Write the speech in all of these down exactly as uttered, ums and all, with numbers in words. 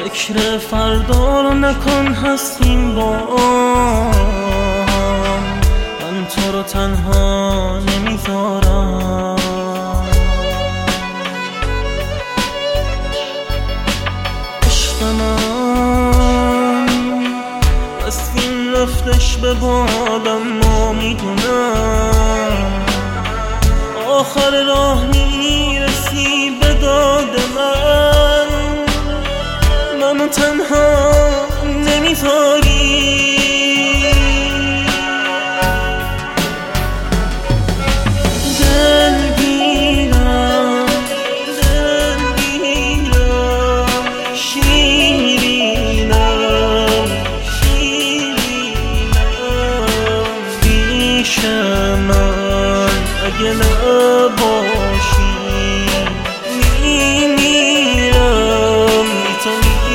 فکر فردا رو نکن، هستیم با هم. من تو رو تنها نمیذارم. عشق من بستیم رفتش به بالم، ما میدونم آخر راه میرسی به داد من. منو تنها نمیذاری. دلگیرم دلگیرم شیرینم شیرینم پیش من اگه نباشی میمیرم، بی تو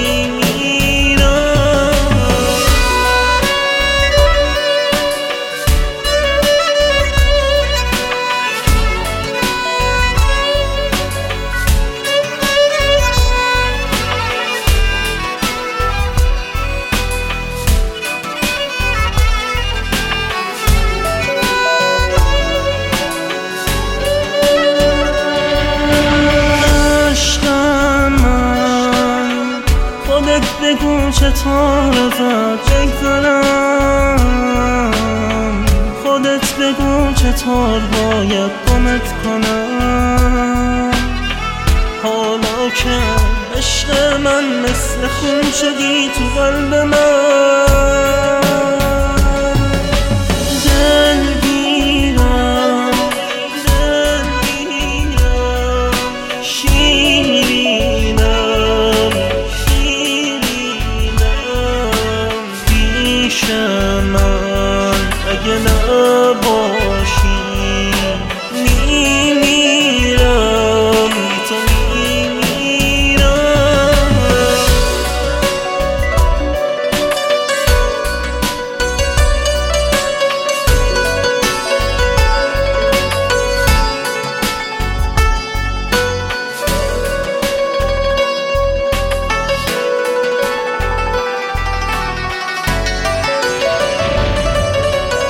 بگو چطور ازت بگذرم، خودت بگو چطور باید گمت کنم. حالا که عشق من مثل خون شدی تو قلب من. دلگیرم دلگیرم شیرینم پیش من اگه نباشی میمیرم، بی تو میمیرم.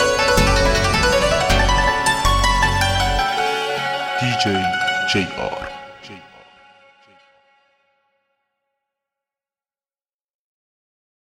دی جی جی آر